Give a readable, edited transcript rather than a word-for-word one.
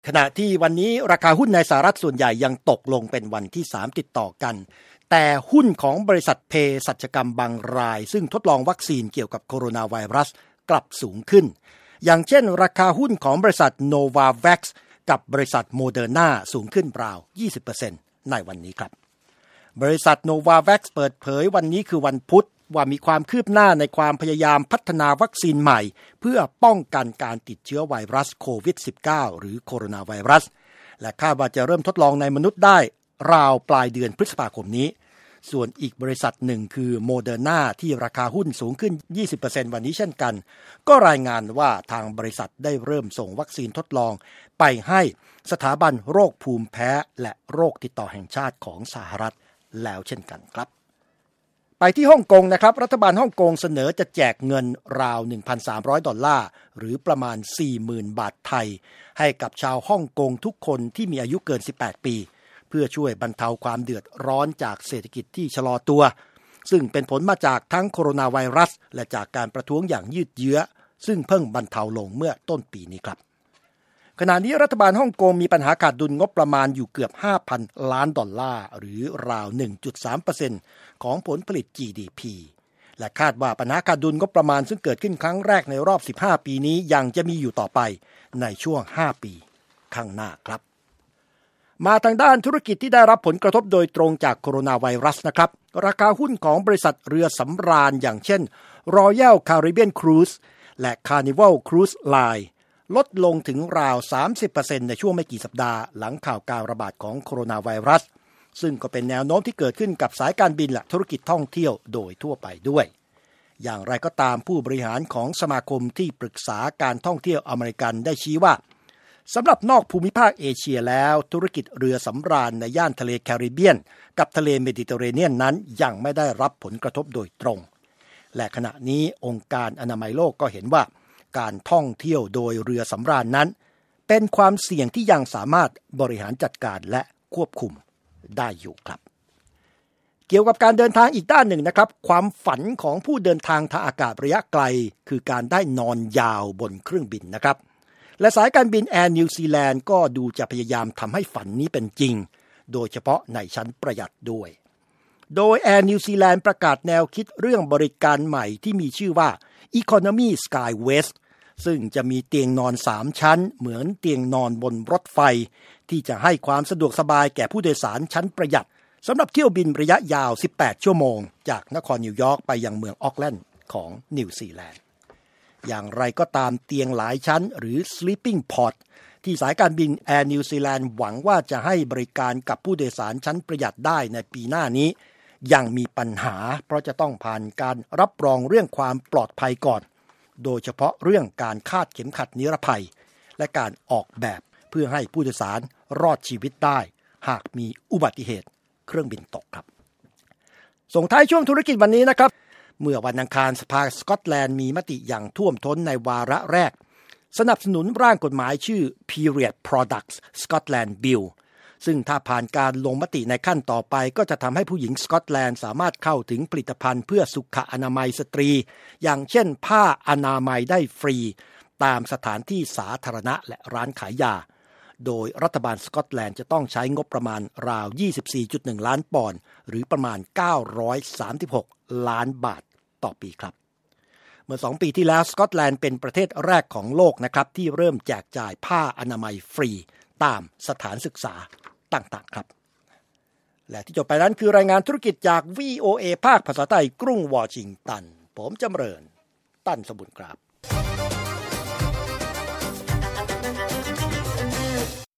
ขณะที่วันนี้ราคาหุ้นในสหรัฐส่วนใหญ่ยังตกลงเป็นวันที่3ติดต่อกันแต่หุ้นของบริษัทเภสัชกรรมบางรายซึ่งทดลองวัคซีนเกี่ยวกับโคโรนาไวรัสกลับสูงขึ้นอย่างเช่นราคาหุ้นของบริษัท Novavax กับบริษัท Moderna สูงขึ้นราว 20% ในวันนี้ครับบริษัท Novavax เปิดเผยวันนี้คือวันพุธว่ามีความคืบหน้าในความพยายามพัฒนาวัคซีนใหม่เพื่อป้องกันการติดเชื้อไวรัสโควิด -19 หรือโคโรนาไวรัสและคาดว่าจะเริ่มทดลองในมนุษย์ได้ราวปลายเดือนพฤษภาคมนี้ส่วนอีกบริษัทหนึ่งคือ Moderna ที่ราคาหุ้นสูงขึ้น 20% วันนี้เช่นกันก็รายงานว่าทางบริษัทได้เริ่มส่งวัคซีนทดลองไปให้สถาบันโรคภูมิแพ้และโรคติดต่อแห่งชาติของสหรัฐแล้วเช่นกันครับไปที่ฮ่องกงนะครับรัฐบาลฮ่องกงเสนอจะแจกเงินราว $1,300 หรือประมาณ 40,000 บาทไทยให้กับชาวฮ่องกงทุกคนที่มีอายุเกิน 18 ปีเพื่อช่วยบรรเทาความเดือดร้อนจากเศรษฐกิจที่ชะลอตัวซึ่งเป็นผลมาจากทั้งโคโรนาไวรัสและจากการประท้วงอย่างยืดเยื้อซึ่งเพิ่งบรรเทาลงเมื่อต้นปีนี้ครับขณะนี้รัฐบาลฮ่องกงมีปัญหาขาดดุลงบประมาณอยู่เกือบ $5,000 ล้านหรือราว 1.3% ของผลผลิต GDP และคาดว่าปัญหาขาดดุลงบประมาณซึ่งเกิดขึ้นครั้งแรกในรอบ15ปีนี้ยังจะมีอยู่ต่อไปในช่วง5ปีข้างหน้าครับมาทางด้านธุรกิจที่ได้รับผลกระทบโดยตรงจากโคโรนาไวรัสนะครับราคาหุ้นของบริษัทเรือสำราญอย่างเช่น Royal Caribbean Cruise และ Carnival Cruise Line ลดลงถึงราว 30% ในช่วงไม่กี่สัปดาห์หลังข่าวการระบาดของโคโรนาไวรัสซึ่งก็เป็นแนวโน้มที่เกิดขึ้นกับสายการบินและธุรกิจท่องเที่ยวโดยทั่วไปด้วยอย่างไรก็ตามผู้บริหารของสมาคมที่ปรึกษาการท่องเที่ยวอเมริกันได้ชี้ว่าสำหรับนอกภูมิภาคเอเชียแล้วธุรกิจเรือสำราญในย่านทะเลแคริบเบียนกับทะเลเมดิเตอร์เรเนียนนั้นยังไม่ได้รับผลกระทบโดยตรงและขณะนี้องค์การอนามัยโลกก็เห็นว่าการท่องเที่ยวโดยเรือสำราญนั้นเป็นความเสี่ยงที่ยังสามารถบริหารจัดการและควบคุมได้อยู่ครับเกี่ยวกับการเดินทางอีกด้านหนึ่งนะครับความฝันของผู้เดินทางทางอากาศระยะไกลคือการได้นอนยาวบนเครื่องบินนะครับและสายการบินแอร์นิวซีแลนด์ก็ดูจะพยายามทำให้ฝันนี้เป็นจริงโดยเฉพาะในชั้นประหยัดด้วยโดยแอร์นิวซีแลนด์ประกาศแนวคิดเรื่องบริการใหม่ที่มีชื่อว่า Economy Skywest ซึ่งจะมีเตียงนอน3ชั้นเหมือนเตียงนอนบนรถไฟที่จะให้ความสะดวกสบายแก่ผู้โดยสารชั้นประหยัดสำหรับเที่ยวบินระยะยาว18ชั่วโมงจากนครนิวยอร์กไปยังเมืองออกแลนด์ของนิวซีแลนด์อย่างไรก็ตามเตียงหลายชั้นหรือ sleeping pod ที่สายการบินแอร์นิวซีแลนด์หวังว่าจะให้บริการกับผู้โดยสารชั้นประหยัดได้ในปีหน้านี้ยังมีปัญหาเพราะจะต้องผ่านการรับรองเรื่องความปลอดภัยก่อนโดยเฉพาะเรื่องการคาดเข็มขัดนิรภัยและการออกแบบเพื่อให้ผู้โดยสารรอดชีวิตได้หากมีอุบัติเหตุเครื่องบินตกครับส่งท้ายช่วงธุรกิจวันนี้นะครับเมื่อวันอังคารสภาสกอตแลนด์มีมติอย่างท่วมท้นในวาระแรกสนับสนุนร่างกฎหมายชื่อ Period Products Scotland Bill ซึ่งถ้าผ่านการลงมติในขั้นต่อไปก็จะทำให้ผู้หญิงสกอตแลนด์สามารถเข้าถึงผลิตภัณฑ์เพื่อสุขอนามัยสตรีอย่างเช่นผ้าอนามัยได้ฟรีตามสถานที่สาธารณะและร้านขายยาโดยรัฐบาลสกอตแลนด์จะต้องใช้งบประมาณราว 24.1 ล้านปอนด์หรือประมาณ936ล้านบาทต่อปีครับเมื่อ2ปีที่แล้วสกอตแลนด์เป็นประเทศแรกของโลกนะครับที่เริ่มแจกจ่ายผ้าอนามัยฟรีตามสถานศึกษาต่างๆครับและที่จบไปนั้นคือรายงานธุรกิจจาก VOA ภาคภาษาไทยกรุงวอชิงตันผมจำเริญตั้นสมบุญครับ